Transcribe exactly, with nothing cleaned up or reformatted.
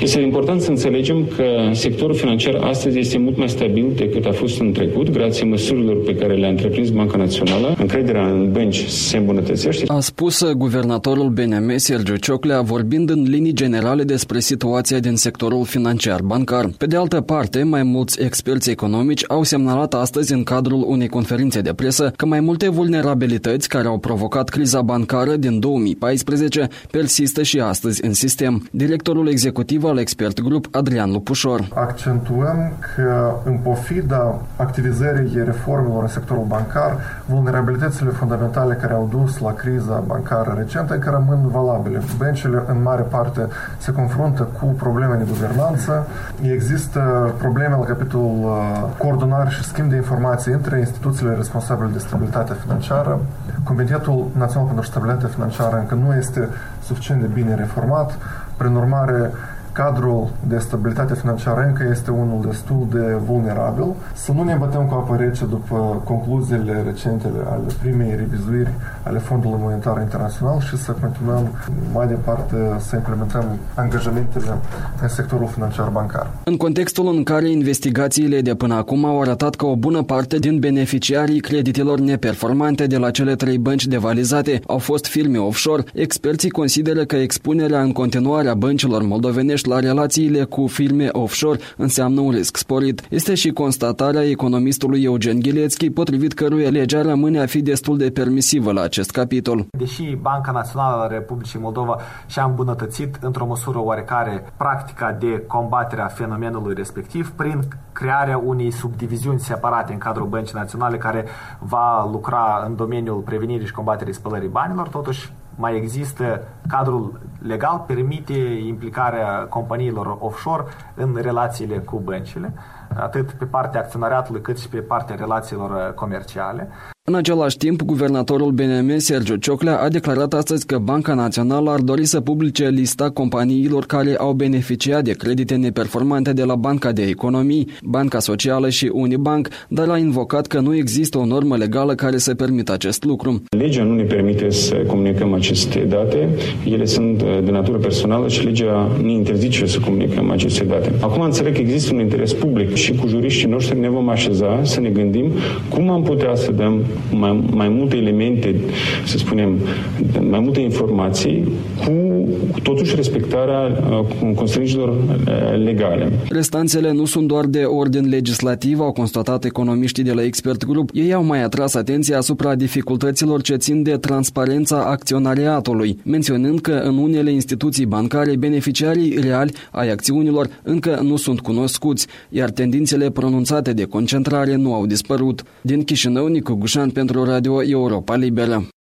Este important să înțelegem că sectorul financiar astăzi este mult mai stabil decât a fost în trecut, grație măsurilor pe care le-a întreprins Banca Națională. Încrederea în bănci se îmbunătățește. A spus guvernatorul B N M, Sergiu Cioclea, vorbind în linii generale despre situația din sectorul financiar bancar. Pe de altă parte, mai mulți experți economici au semnalat astăzi în cadrul unei conferințe de presă că mai multe vulnerabilități care au provocat criza bancară din două mii paisprezece persistă și astăzi în sistem. Directorul executiv al Expert Group, Adrian Lupușor. Accentuăm că, în pofida activizării reformelor în sectorul bancar, vulnerabilitățile fundamentale care au dus la criza bancară recentă încă rămân valabile. Băncile, în mare parte, se confruntă cu probleme de guvernanță. Există probleme la capitolul coordonare și schimb de informații între instituțiile responsabile de stabilitate financiară. Comitetul Național pentru Stabilitate Financiară încă nu este suficient de bine reformat. Prin urmare, cadrul de stabilitate financiară încă este unul destul de vulnerabil. Să nu ne bătăm cu apă rece după concluziile recente ale primei revizuiri ale Fondului Monetar Internațional și să continuăm mai departe să implementăm angajamentele în sectorul financiar bancar. În contextul în care investigațiile de până acum au arătat că o bună parte din beneficiarii creditelor neperformante de la cele trei bănci devalizate au fost firme offshore, experții consideră că expunerea în continuare a băncilor moldovenești la relațiile cu firme offshore înseamnă un risc sporit. Este și constatarea economistului Eugen Ghilețchi, potrivit căruia legea rămâne a fi destul de permisivă la acest capitol. Deși Banca Națională a Republicii Moldova și-a îmbunătățit într-o măsură oarecare practica de combatere a fenomenului respectiv prin crearea unei subdiviziuni separate în cadrul Băncii Naționale care va lucra în domeniul prevenirii și combaterii spălării banilor, totuși mai există cadrul legal, permite implicarea companiilor offshore în relațiile cu băncile, atât pe partea acționariatului cât și pe partea relațiilor comerciale. În același timp, guvernatorul B N M, Sergiu Cioclea, a declarat astăzi că Banca Națională ar dori să publice lista companiilor care au beneficiat de credite neperformante de la Banca de Economii, Banca Socială și Unibank, dar a invocat că nu există o normă legală care să permită acest lucru. Legea nu ne permite să comunicăm aceste date, ele sunt de natură personală și legea ne interzice să comunicăm aceste date. Acum înțeleg că există un interes public și cu juriștii noștri ne vom așeza să ne gândim cum am putea să dăm mai, mai multe elemente, să spunem, mai multe informații, cu totuși respectarea uh, constrângerilor uh, legale. Restanțele nu sunt doar de ordin legislativ, au constatat economiștii de la Expert Group. Ei au mai atras atenția asupra dificultăților ce țin de transparența acționariatului, menționând că în unele instituții bancare beneficiarii reali ai acțiunilor încă nu sunt cunoscuți, iar tendințele pronunțate de concentrare nu au dispărut. Din Chișinău, Nicu Gușan pentru Radio Europa Liberă.